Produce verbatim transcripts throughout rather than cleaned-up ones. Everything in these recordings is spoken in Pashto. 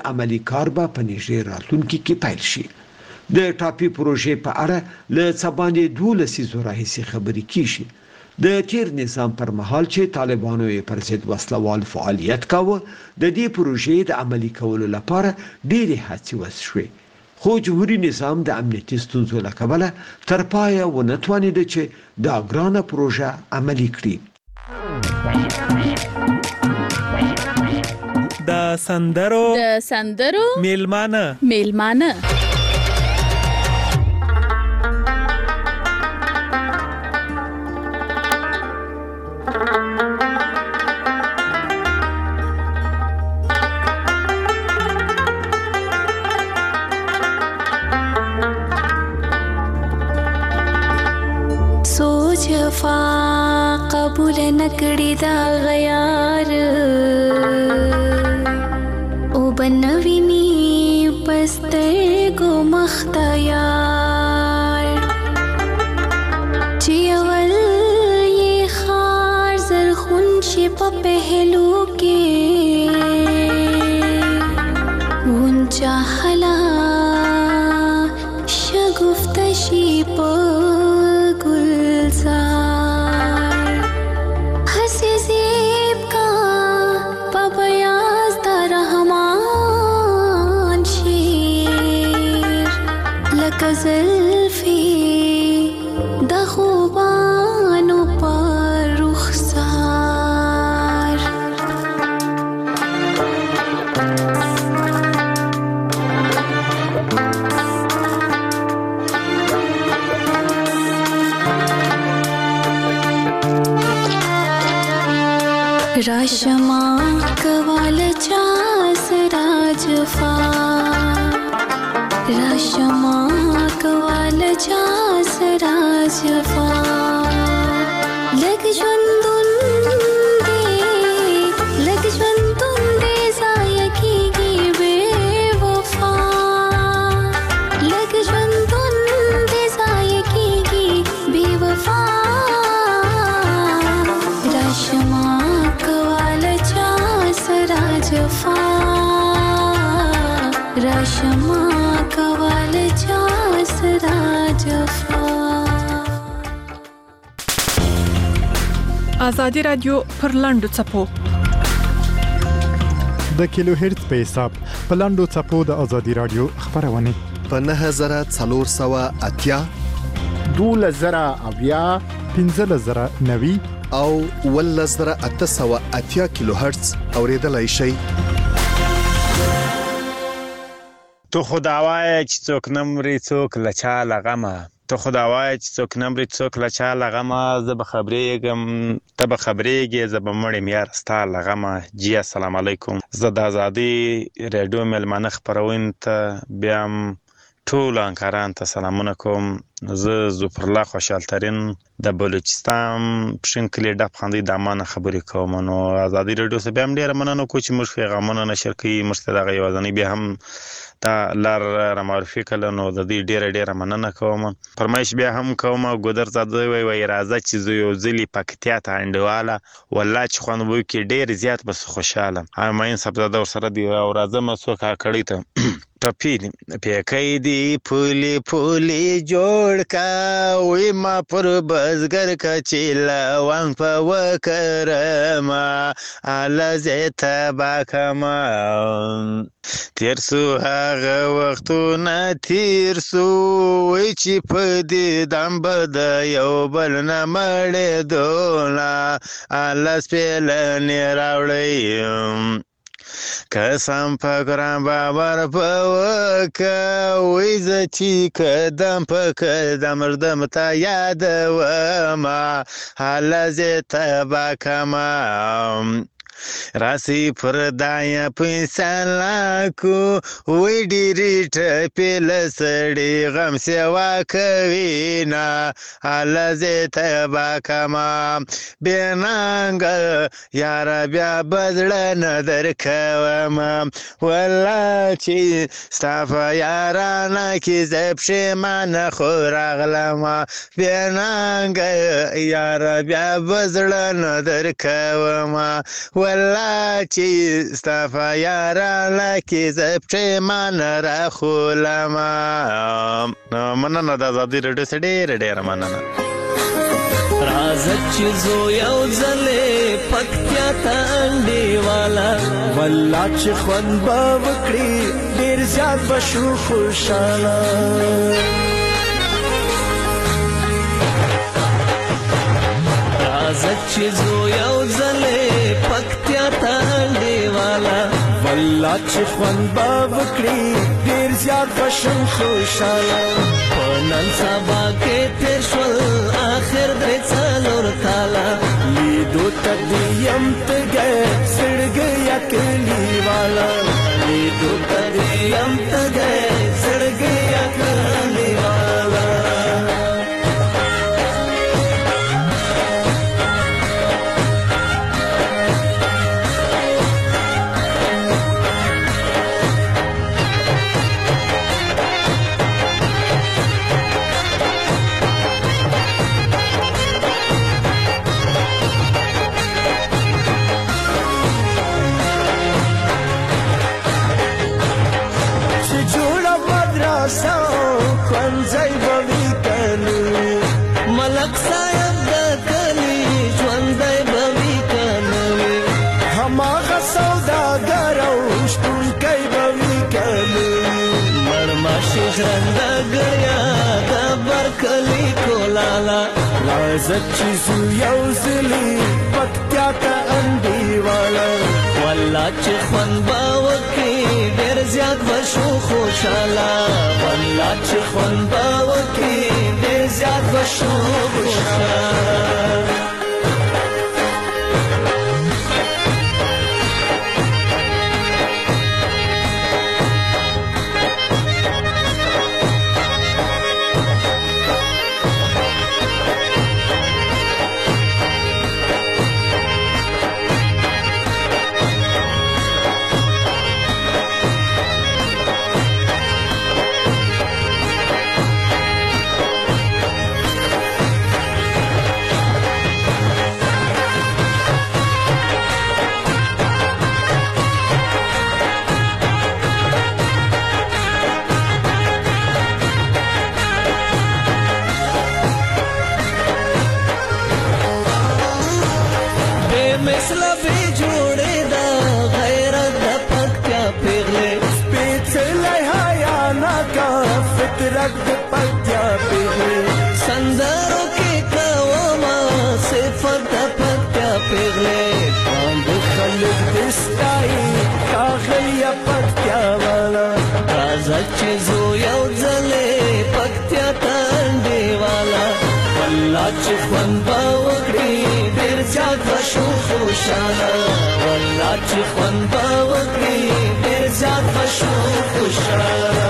عملی کار به په نږدې راتلونکي کې پیل شي. د ټاپي پروژې په اړه له څه باندې دولس لسیزو راهیسې خبرې کیږي. د تیر نظام پر مهال چې طالبانو یې پر ضد وسلوال فعالیت کاوه، د دې پروژې د عملي کولو لپاره ډېرې هڅې وشوې، خو جمهوري نظام د امنیتي ستونزو له کبله تر پایه ونه توانېده چې دا ګرانه پروژه عملي کړي. د سندرو د سندرو میلمانه میلمانه جفا قبول نکړی دا غیار او بنویني پسترګو مختیار چې اول یې خار زرخون شي په پهلو کې اونچا حلا شګفت شي په زلفی د خوبانو پر رخسار راشما کوال چا سرا جفا راشما کوال چا سرا جفا لگ ژوندون دې لگ ژوندون دې ضایع کیږي بے وفا لگ ژوندون دې ضایع کیږي بے وفا راشما کوال چا سرا جفا راشما کوال چا سرا جفا. آزادی رادیو پر لاندو څپو د کیلو هرتز په حساب په لاندو څپو د آزادی رادیو خبرونه په نه زره څلور سوه اتیا دوله زره اویا پنځه زره نوي او ول زره اته سوه اتیا کیلو هرتز اوریدلای شي. تو خدا وای چې څوک نمرې څوک لچا لغمه تو خدا وای چې څوک نمرې څوک لچا لغمه زه به خبرېږم ته به خبرېږې زه به مړ یم یاره ستا لغمه. جی السلام علیکم. زه د آزادي رادیو میلمانه خپرونې ته بیا هم ټولو همکارانو ته سلامونه کوم. زه ظفرالله خوشحالترین د بلوچستان پښین کلي ډب خاندي د امانه خبرې کوم. نو آزادي رادیو څخه بیا هم ډېره مننه کوو چې موږ پیغامونه نشر کوي، موږ ته دغه یوازینۍ بیا هم دا لار رامعرفي کړله، نو د دې ډېره ډېره مننه کوم. فرمایش بیا هم کوم. ګودر زاده وایي وایي راځه چې زه یو ځلې پکتیا ته انډیواله والله چې خوند به وکړي ډېر زیات به خوشحاله همایون صاحبزاده ورسره دی او راځم څوک کړی ته ټپي پیکۍ دي پولې پولې جوړ کا وی ما پر بزګر کا چې لونګ په وکرما اله زه تبا کما تیر سو هغه وختونه تیر سو وی چې په دې دم بد یو بل نه مړې دولا اله سپېلنې راوړی قسم په ګران باور په وکه وی زه چې قدم په قدم مردم ته یادومه هله زه تبا کما راسی پر دایا پیسان لاکو وی ډیری ټپې لسړي غم سیوا کوینا الله زه تبا کما بینانګ یار بیا بدل نه درکوم والله چې ستاف یارانه کې زب شمان خو راغلم بینانګ یار بیا بدل نه درکوم والله چې استفا یاره لکه زپچه من را خولما. مننه د ازادي رادیو سره ډېره ډېره مننه. راځه چې زو یو ځلې پکتیا ته انډیواله والله چې خوند به وکړي ډېر زیات به شو خوشحاله. راځه چې زو یو ځلې پکتیا ته انډیواله والله چې خوند به وکړي ډېر زیات به شو خوشحاله. په نن سبا کې تېر شول آخر درې څلور کاله لیدو ته دې یم تږی زړګی یا کلیواله لیدو ته دې یم تږی زړګی یا کلیواله. ژوندۍ به وي کنه ملک صاحب د کلي ژوندۍ به وي کنه هماغه سوداګر او شتونکی به وي کنه مرماشي ژرنده ګړیا د برکلي کولاله راځه چې زو یو ځلي پکتیا ته انډیواله والله چې خوند به وکړي ډېر زیات به شو خوشحاله والله چې خوند به وکړي ډېر زیات به شو خوشحاله. فطرت د پکتیا پیغلې سندرو کې کومه صفت د پکتیا پیغلې باندې خلک دستای کاغلیا پکتیا والا راځه چې زو یو ځلې پکتیا ته انډیواله والله چې خوند به وکړي ډېر زیات به شو خوشحاله والله چې خوند به وکړي ډېر زیات به شو خوشحاله.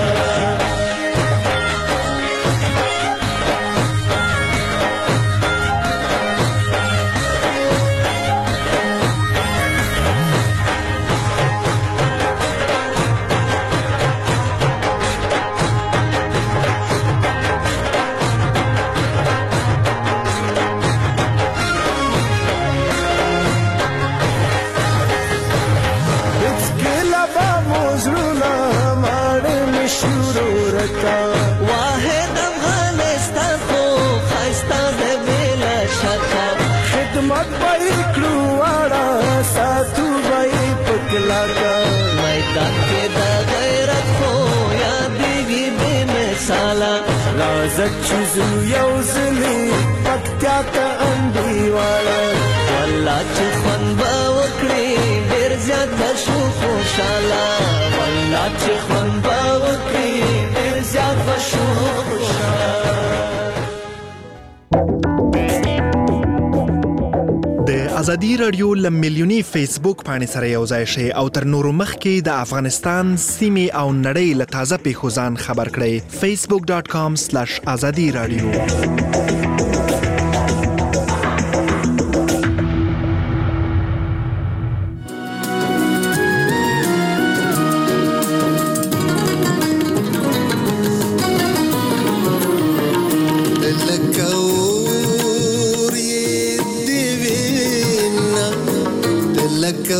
واحد افغانستان خو خسته د بلا شکه خدمت به کړو واړه ساتو به پکلاکا میدان کې د غیرت خو یادېږي بې مثاله راځه چې زو یو ځلې پکتیا ته انډیواله والله چې خوند به وکړي ډېر زیات به شو خوشحاله والله چې خوند به وکړي ډېر زیات به شو خوشحاله. د ازادي رادیو له میلیوني فیسبوک پاڼې سره یو ځای شئ او تر نورو مخکې د افغانستان سیمې او نړۍ له تازه پیښو ځان خبر کړئ. فیسبوک ډاټ کام سلیش ازادي رادیو. لکه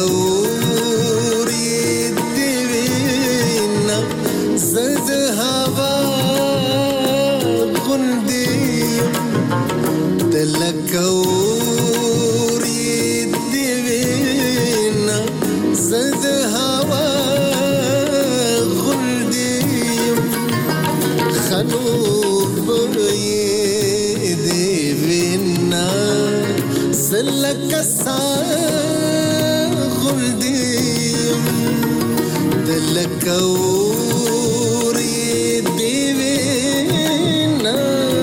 لکور دیوی نا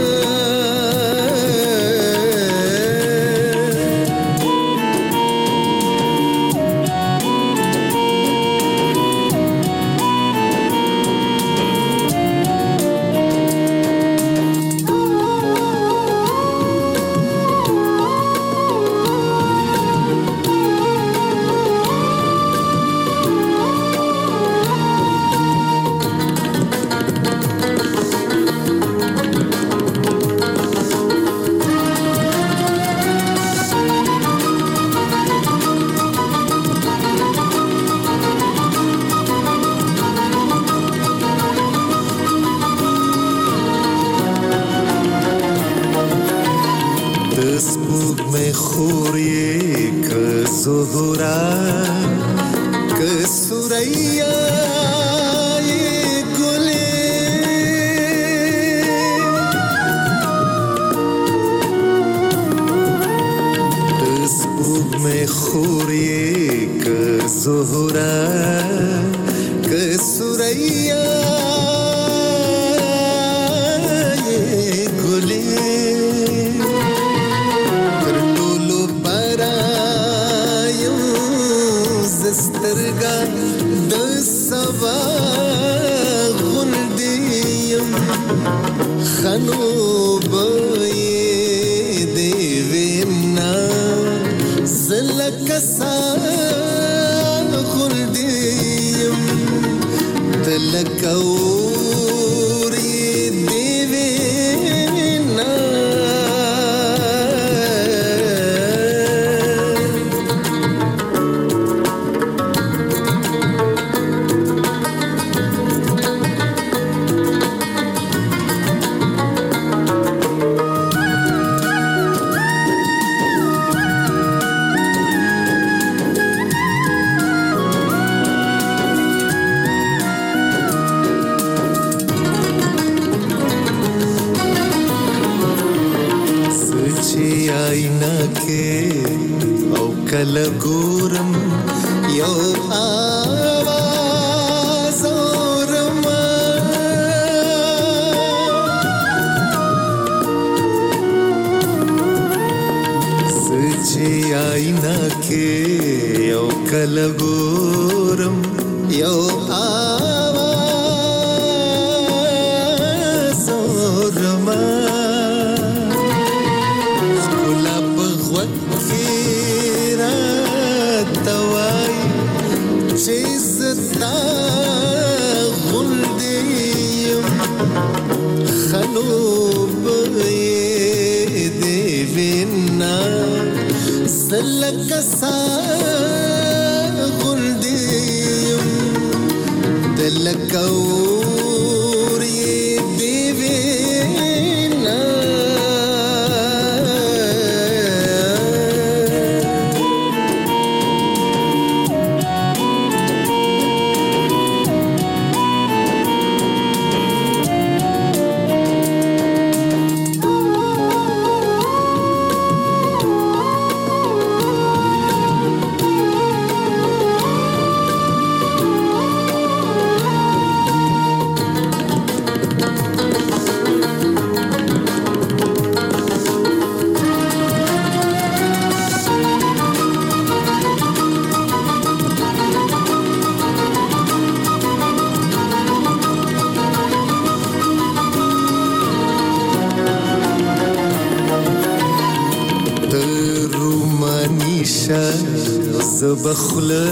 بخله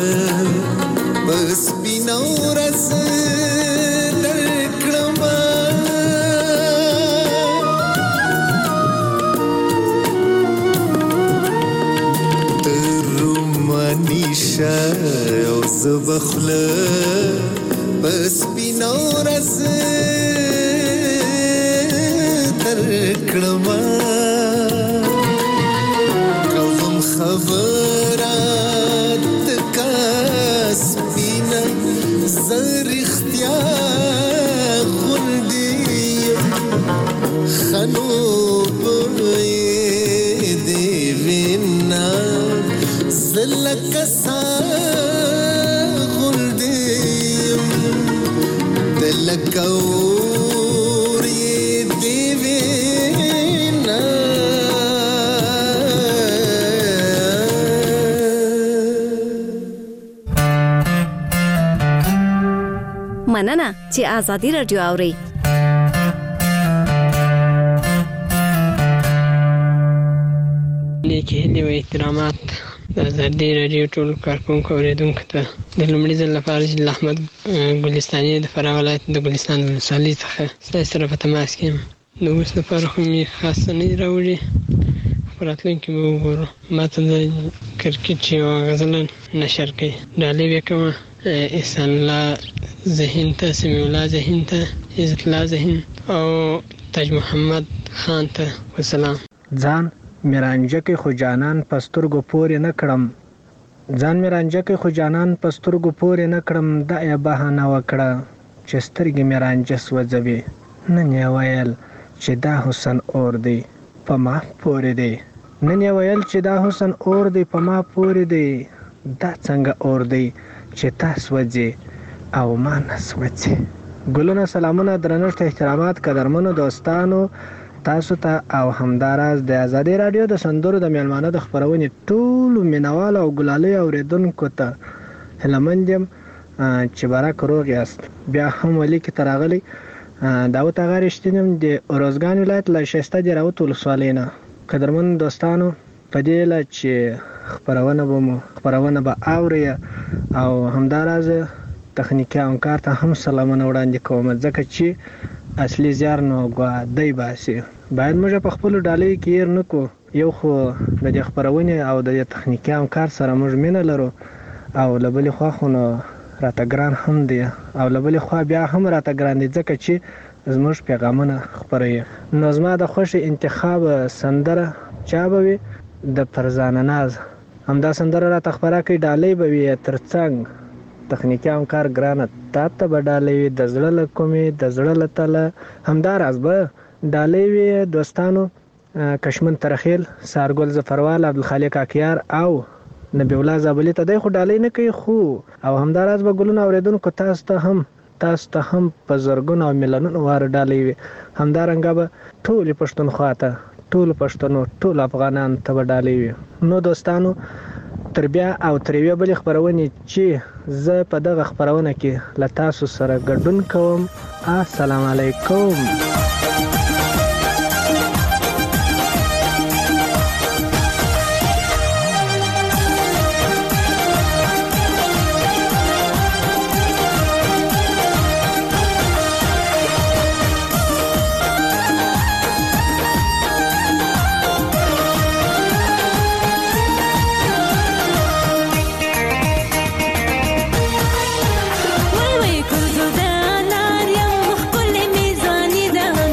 بس بینو رز در کلمه رومانیشه از بخله بس بینو رز در کلمه کوم خبرات سپینا زر اختیار غندیم خنوب دیوینا زلک سا غندیم لکور یې دیوینا مننه چې آزادي رادیو اوري. لیکي هیلې او احترامات د آزادي رادیو ټول کارکونکو اوریدونکو ته د لومړي ځل لپاره جلیل احمد ګلستاني د فراه ولایت د ګلستان ولسوالۍ څخه ستاسو سره په تماس کې یم. د اوس لپاره خو مې خاصه نه دي راوړي، په راتلونکي به وګورو. ما ته د کرکټ چې یوه غزله نشر کوي ډالۍ به کومه احسان الله ذهین ته، سمیع الله ذهین ته، عزت الله ذهین او تاج محمد خان ته وسلام. ځان میرانجکې خو جانان پسترګو پورې نه کړم ځان میرانجکې خو جانان پسترګو پورې نه کړم دا یې بهانه وکړه چې سترګې میرانجه سوځوي. نن یې ویل چې دا حسن اور دی په ما پورې دی نن یې ویل چې دا حسن اور دی په ما پورې دی. دا څنګه اور دی چې تا سوځي او ما نه سوځي. ګلونه، سلامونه، درنښت، احترامات قدرمنو دوستانو تاسو ته او همداراز د آزادي رادیو د سندرو د میلمانه د خپرونې ټولو مینوال او ګلالي اوریدونکو ته هیلهمند یم چې برک روغ یاست. بیا هم ولي کې تراغلی داوود اغا رښتین یم د اروزګان ولایت له شایسته جراوت ولسوالۍ نه. قدرمن دوستانو په دې له چې خپرونه به مو خپرونه به اوري او همداراز تخنیکي همکار ته هم سلامونه وړاندې کوم ځکه چې اصلي زیار نو ګوادی باسي. باید موږ په خپل ډالۍ کې ير نکو. یو خو د دې خبرونه او د تخنیکي همکار سره موږ مینه لرو او لبلې خو خو نو راته ګران هم دی او لبلې خو بیا هم راته ګران دي ځکه چې زموږ پیغامونه خبري. نو زما د خوشي انتخاب سندره چا به وي د فرزانه ناز همدا سندره راته خبره کوي ډالۍ به وي ترڅنګ تخنیکي همکار ګرانه تا ته به ډالۍ وي د زړه له کومې د زړه له تله همداراز به ډالۍ وي دوستانو. کشمن ترخیل، سارګل ظفروال، عبدالخالق اکیار او نبی الله زابلی ته دی خو ډالۍ نه کوي خو او همداراز به ګلونه اوریدونکو تاسو ته هم تاسو ته هم په زرګونو او میلیونونو واره ډالۍ وي. همدارنګه به ټولې پښتونخوا ته ټول پښتنو ټول افغانان ته به ډالۍ وي. نو دوستانو تر بیا او تر یوې بلې خپرونې چې زه په دغه خپرونه کې له تاسو سره ګډون کوم. السلام علیکم. وای وای کردو دا نار یم خپل میزانی ده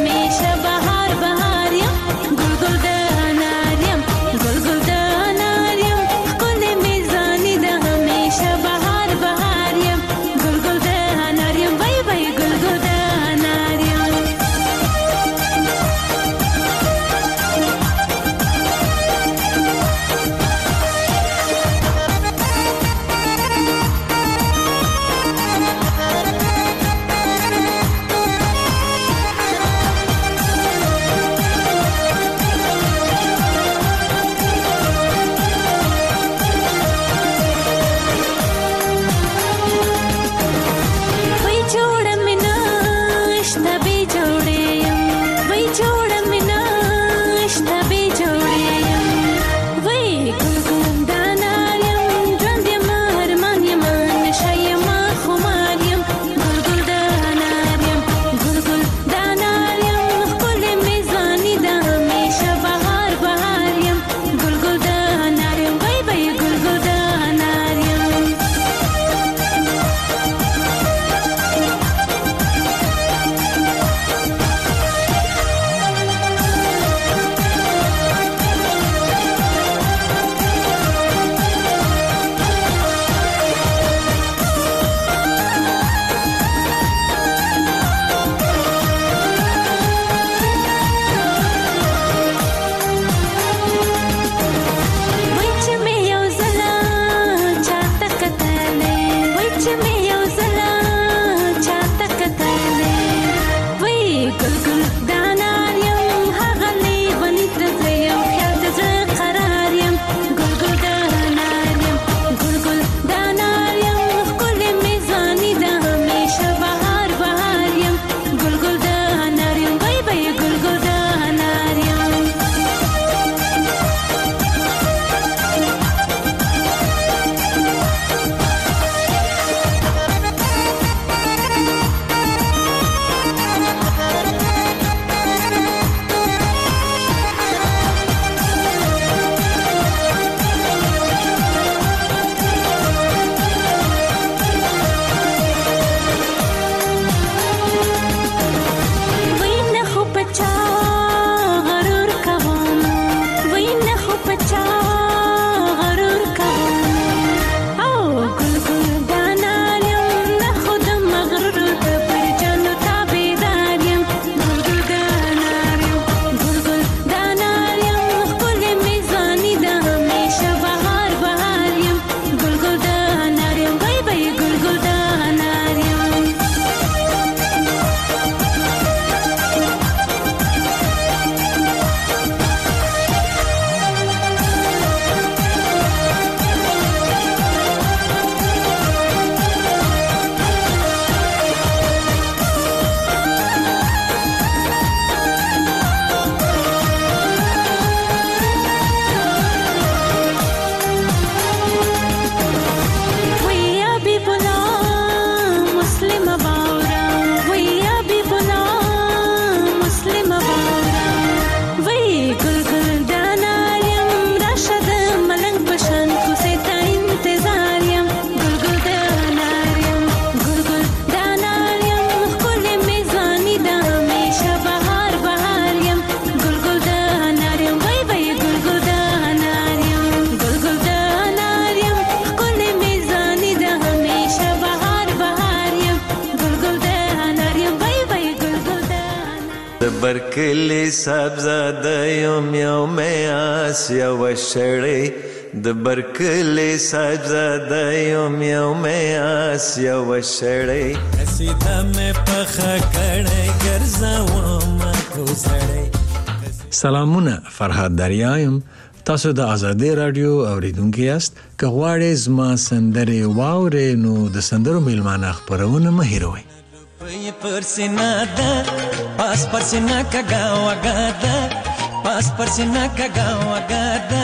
برکلی صاحبزاده یم یو می آس یو شړی د برکلی صاحبزاده یم یو می آس یو شړی سیده مې پخه کړی ګرځوم کوزړی. سلامونه، فرهاد دریا یم. تاسو د آزادۍ رادیو اوریدونکي یاست. که غواړئ زما سندرې واورئ نو د سندرو میلمانه خپرونه مه هېروئ. پای پر سینا ده پاس پر سینا کګا وګا ده پاس پر سینا کګا وګا ده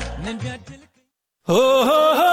هو هو هو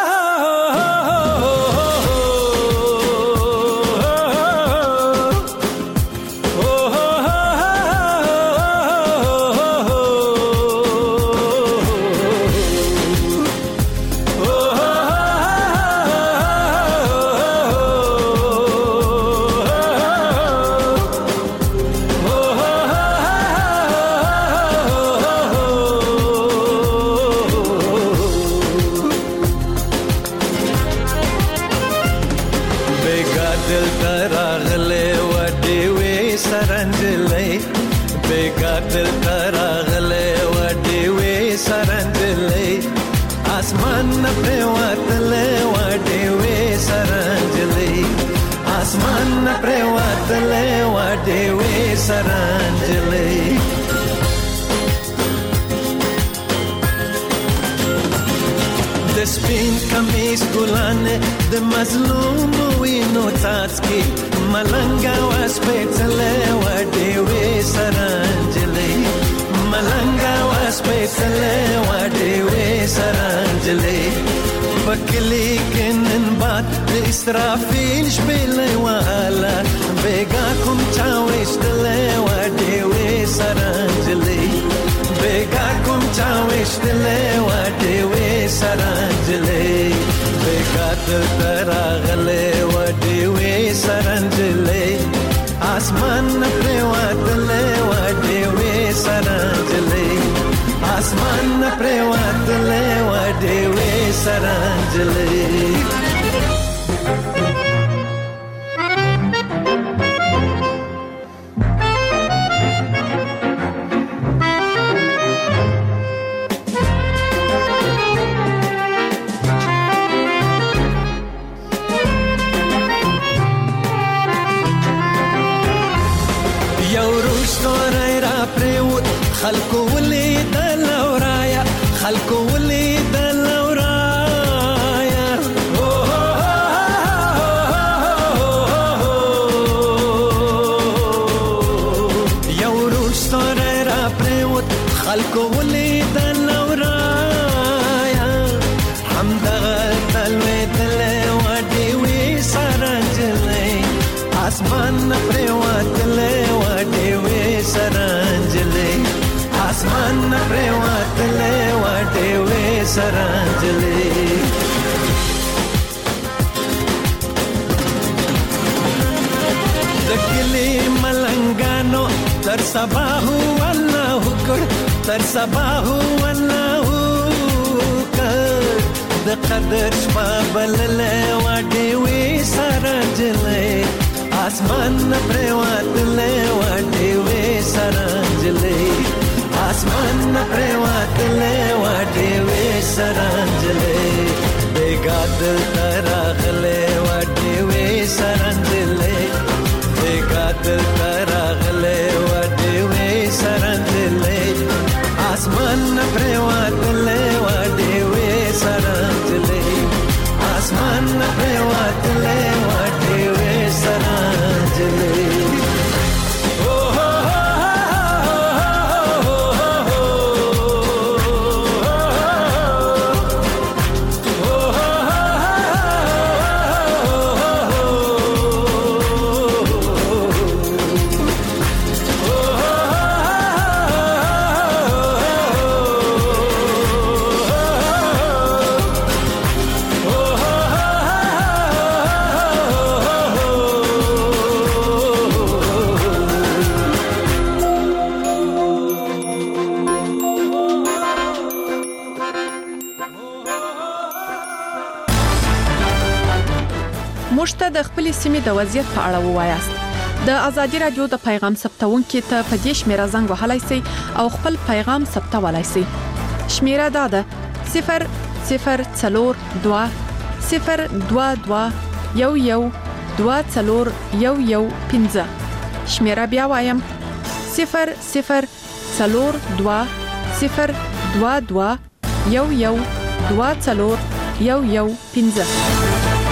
د سپین کمیس ګلانه د مظلوم وینو څاڅکي ملنګا واس پېڅلې وډې وې سرانجلې ملنګا واس پېڅلې وډې وې سرانجلې بکلی کنن باد د اسرافیل شپېلې والا بیگا کوم چا وشتلې وډې وې سرانجلې بیگا کوم چا وشتلې وډې وې سرانجلې بیگا تراغلې وډې وې سرانجلې اسمان پر واتلې وډې وې سرانجلې اسمان پر واتلې وډې وې سرانجلې. خلکو ولید لورایا خلکو ولید لورایا یو روش سره را پریوت خلکو ولید لورایا همدغه تلوي تلې وډې وې سرانجلې اسمان پریوت لې وډې وې سرانجلې اسمان پریواتلې وډې وې سرانجلې. د کلي ملنګانو تر سبا هو الله کړ تر سبا هو الله کړ د قدر شپه بللې وډې وې سرانجلې اسمان پریواتلې وډې وې سرانجلې اسمان پریواتلې وډې وې سرانجلې بیگا دل تراغلې وډې وې سرانجلې بیگا دل تراغلې وډې وې سرانجلې اسمان پریواتلې وډې وې سرانجلې اسمان پریواتلې وډې وې سرانجلې. موږ ته د خپل سیمې د وضعیت په اړه ووایاست. د ازادي رادیو د پیغام ثبتونکو ته په دې شمیره زنګ وهلای شئ او خپل پیغام ثبتولای شئ. شمیره دا ده صفر صفر څلور دوه صفر دوه دوه یو یو دوه څلور یو یو پنځه. شمیره بیا وایم صفر صفر څلور دوه صفر دوه دوه یو یو دوه څلور یو یو پنځه.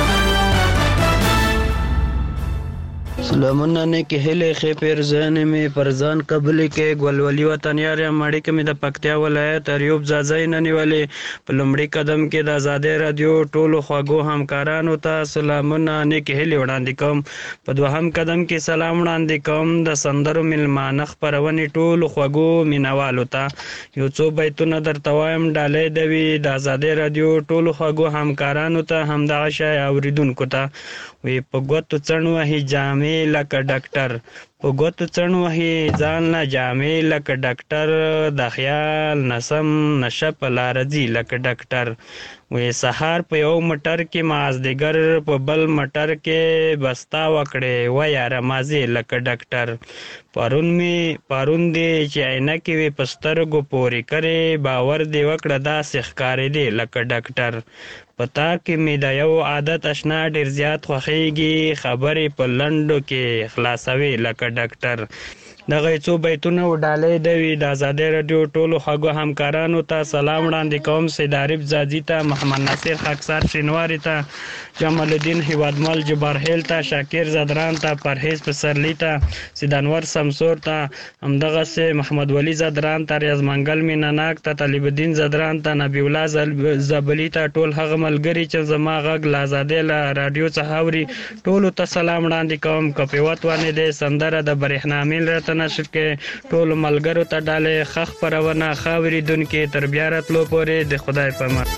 سلامونه نه کې هله خې پر ځان مې پرزان قبل کې ګولولي وطنيار مړی کې مې د پکتیا ولایت اریوب زازای نه نیولې په لومړي قدم کې د آزادې رادیو ټولو خواږو همکارانو ته سلامونه نه کې هله وړاندې کوم. په دوهم قدم کې سلام وړاندې کوم د سندرو ملمانه خبرونه ټولو خواږو مینوالو ته. یو څو بیتونه درته وایم ډالې دوی د آزادې رادیو ټولو خواږو همکارانو ته همدغه شای اوریدونکو ته. وی په ګوتو څڼو هي جامې لکه ډاکټر په ګوتو څڼو هي ځان لا جامې لکه ډاکټر د خیال نسم نشه په لار ځي لکه ډاکټر. وی سحر په یو مټر کې مازدیګر په بل مټر کې بستا وکړې و یاره مازی لکه ډاکټر. پرون می پرون دی چې عینکې وی پسترګو پوري کرے باور دی وکړه دا سخکارې دی لکه ډاکټر. پتا کې می دا یو عادت آشنا ډیر زیات خوخیږي خبرې په لندو کې خلاصوي لکه ډاکټر. دغه څو بیتونه وډالې دوی د آزادې رادیو ټولو خواږو همکارانو ته سلام وړاندې کوم. سید عارف زادی ته، محمد ناصر خاکسار شینواری ته، جمال الدین هیوادمل جبارهیل ته، شاکر زدران ته، پرهیز پسرلی ته، سید انور سمسور ته، همدغه سه محمد ولی زدران ته، ریاض منګل میناناک ته، طالب الدین زدران ته، نبی الله زبلی ته، ټول هغه ملګری چې زما غږ له آزادې رادیو څخه اوري ټولو ته سلام وړاندې کوم. کپیوت ونه دې سندره د برېښنا میل راته نشر کې ټول ملګرو ته ډالې خخ پرونه خاوري دن کې تر بیا راتلو پورې د خدای په امان.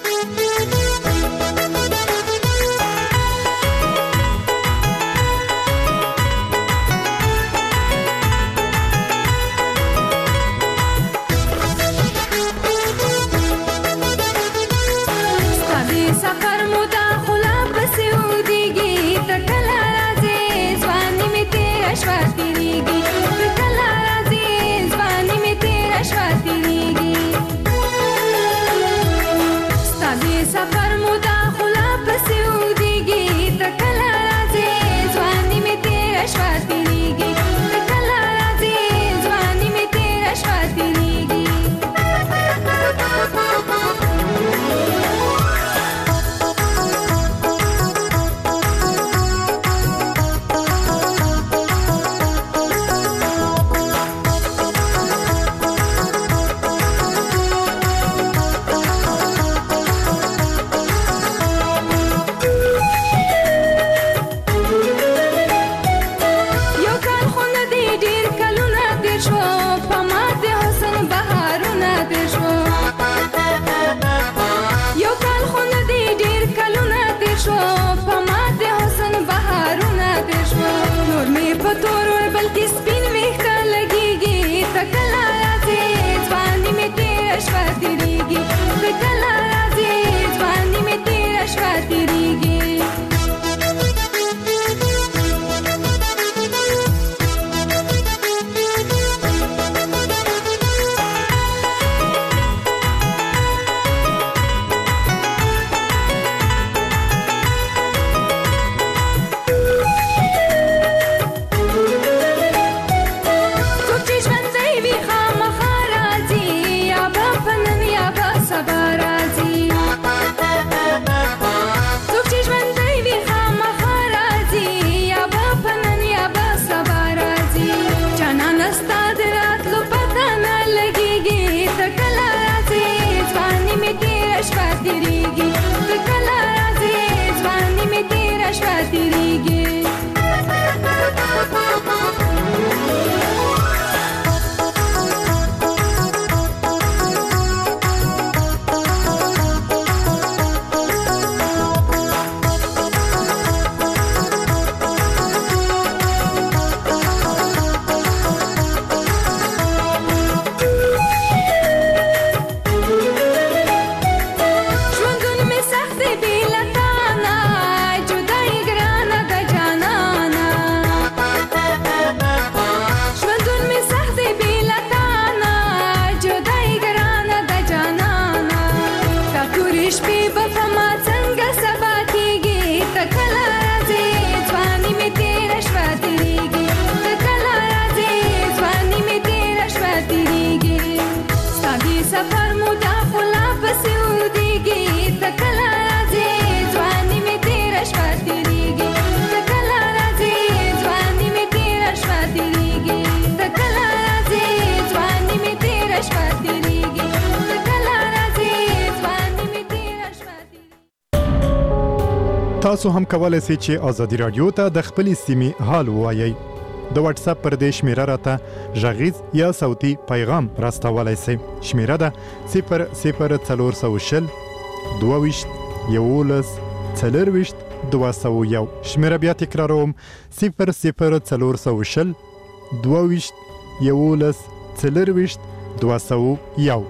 تاسو هم کولای شئ چې ازادي رادیو ته د خپلې سیمې حال ووایئ. د واتس اپ پر دې شمیره راته غږیز یا صوتي پیغام راستولای شئ. شمیره ده صفر صفر څلور سوه شل دوه ویشت یولس څلور ویشت دوه سوه یو. شمیره بیا تکراروم صفر صفر څلور سوه شل دوه ویشت یولس څلور ویشت دوه سوه یو.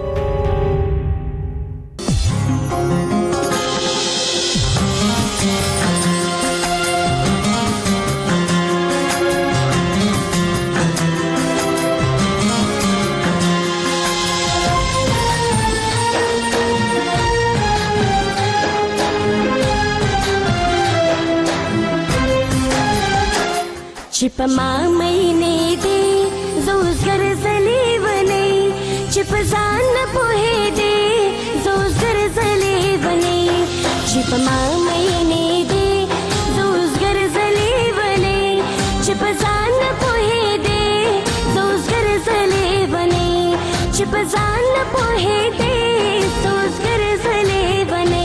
چې په ما مینې دې زوزګر زلې ونې چې په ځان نه پوهېدې زوزګر زلې ونې چې په ما مینې دې زوزګر زلې ونې چې په ځان نه پوهېدې زوزګر زلې ونې چې په ځان نه پوهېدې زوزګر زلې ونې.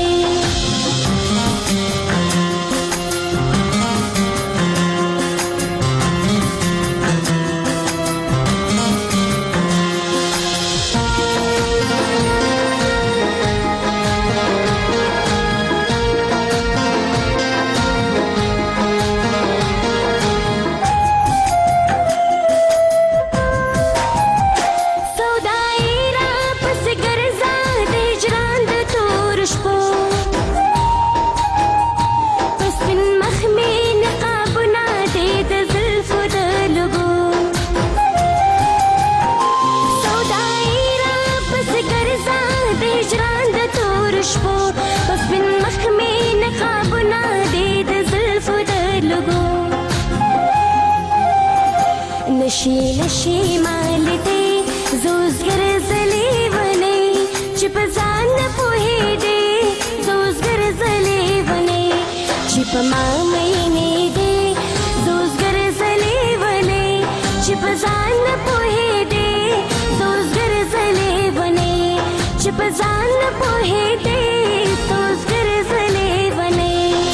نشي نشي مالتي زوزګر زلې ونې چې په ځان نه پوهېدې زوزګر زلې ونې چې په ما مینې دې زوزګر زلې ونې چې په ځان نه پوهېدې زوزګر زلې ونې چې په ځان نه پوهېدې زوزګر زلې ونې.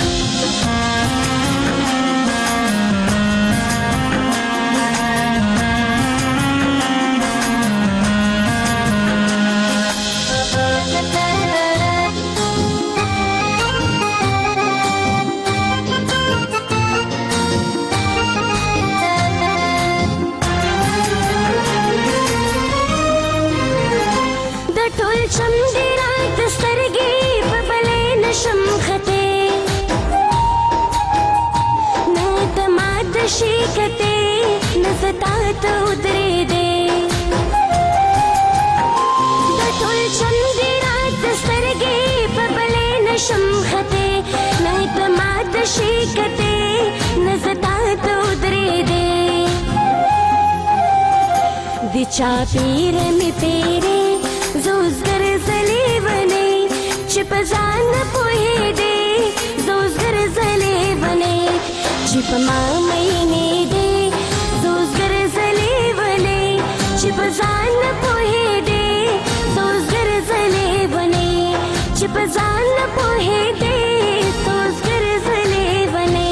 شم خطه نه تماد شي کته نه ستا ته ودرې دې د ټول چندې رات سترګې په بلې نشم خطه نه تماد شي کته نه ستا ته ودرې دې د چا پیر می پیره زوزګر زلې ونې چې په ځان نه پوهېدې زوزګر زلې ونې چې په ما مینې دې زوزګر زلې ونې چې په ځان نه پوهېدې زوزګر زلې ونې چې په ځان نه پوهېدې زوزګر زلې ونې.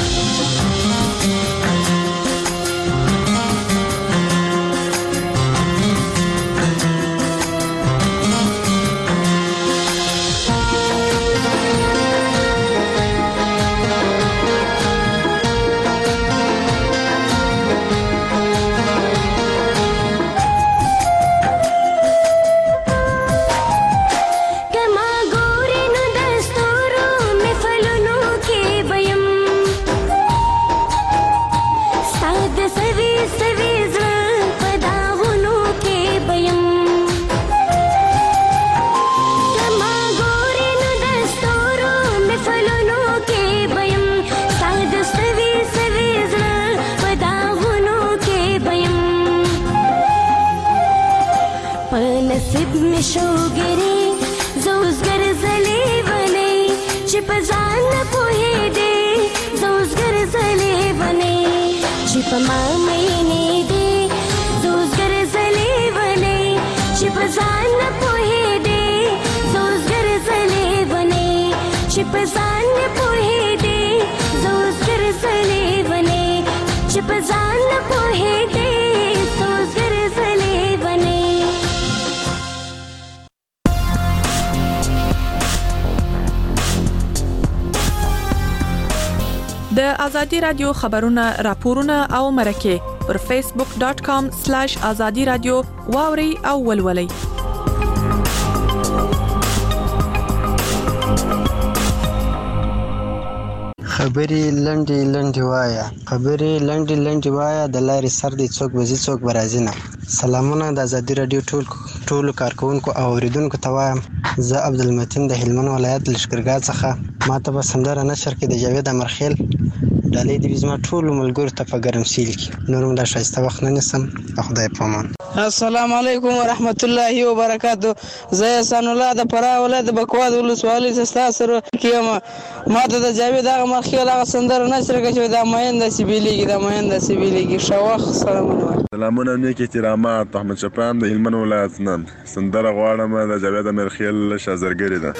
نصیب می شوګری زوزګر زلې ونې چې په ځان نه پوهېدې زوزګر زلې ونې چې په ما مینې دې زوزګر زلې ونې چې په ځان نه پوهېدې زوزګر زلې ونې چې په ځان نه پوهېدې چې په ځان نه پوهېدې سوز ګرځلې ونې. د ازادي رادیو خبرونه راپورونه او مرکه پر فیسبوک ډاٹ کام سلیش ازادي رادیو واوري او ولولئ. خبرې لنډې لنډې وایا خبرې لنډې لنډې وایا د لارې سر دی څوک وزي څوک برازي نه. سلامونه د ازادي رادیو ټول ټولو کارکونکو او اوریدونکو ته وایم. زه عبدالمتین د هلمند ولایت لشکرګاه څخه. ما ته به سندره نشر کې د جاوید امرخیل ډالۍ دی زما ټول ملګرو ته په ګرم سیل کې. نور هم دا ښایسته وخت نه نیسم. خدای په امان. السلام علیکم ورحمت الله وبرکاتو. زه احسان الله د فراه ولایت بکواد ولسوالۍ څخه سره کیم. ما ته د جاوید هغه مخکې هغه سندره نشر کې چې د مهند سیبیلیږي د مهند سیبیلیږي شواخ. سلامونه سلامونه نیک احترامات. احمد شپان د هلمند ولایت نن سندره غواړم د جاوید امرخیل شازرګری ده.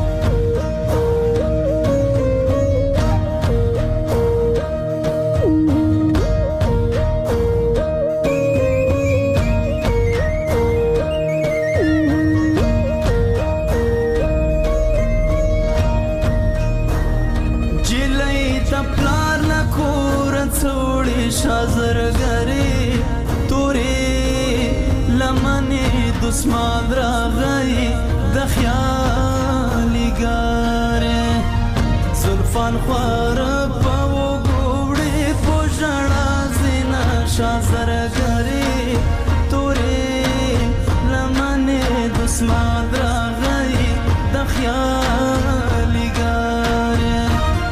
دسمان راغی د خیالي ګاره زلفان خوار په وګوړې په ژړا زینا شازرګری تورې لمنې دسمان راغی د خیالي ګاره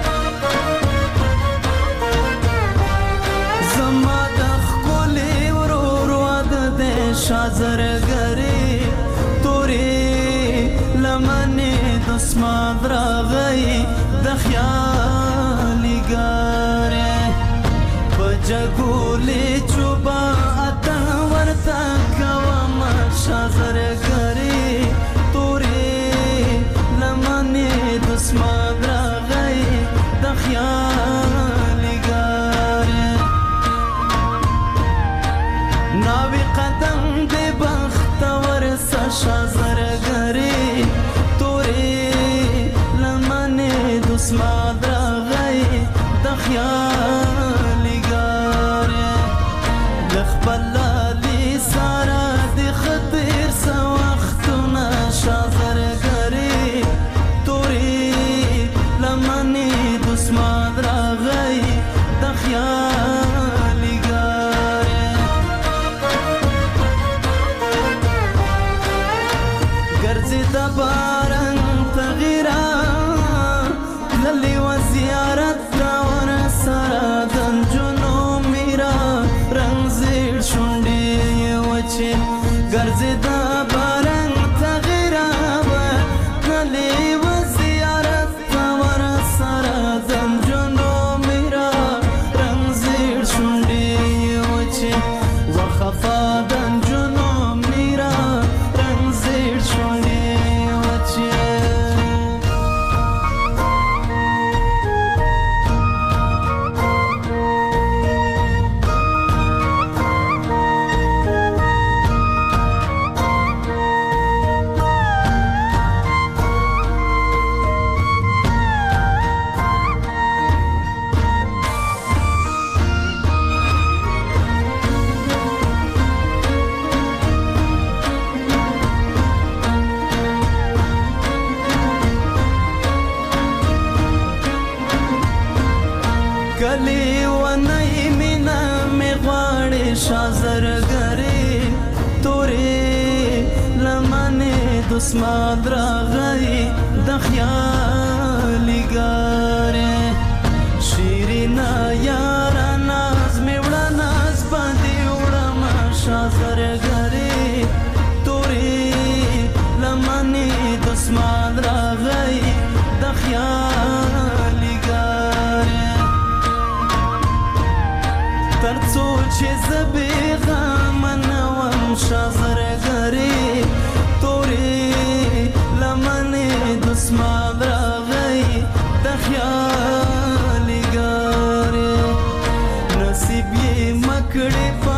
زما د ښکلې ورور واده دی شازرګری دسماد راغی د خیالي ګاره په جګولې چوبا اته ورته کوم شازرګری تورې لمنې دسماد راغی د خیالي ګاره ناوی قدم دې بختور شازرګری دسماد راغی د خیالي ګاره د خپل لالي ساره د خطر څه وختونه شازرګری تورې لمنې دسماد راغی د خیالي ګاره ګرځي د باران تغیرا زیارت راور سره دنجونو میرا رنگ زیر شونډې وچې ګرځې دا بارنګ تغیرا نلی و زیارت راور سره دنجونو میرا رنگ زیر شونډې وچې وخفا دنجونو میرا رنگ زیر شونډې وچې کلی ونی مینا می غواړي شازرګری تورې لمنې دسماد راغی د خیالي ګاره شیرینا یارا ناز می وړه ناز باندې وړم شازرګری تورې لمنې دسماد راغی د خیالي ګاره ترڅو چې زبې غم نوم شازرګری تورې لمنې دسماد راغی د خیالي ګاره نصیب کړې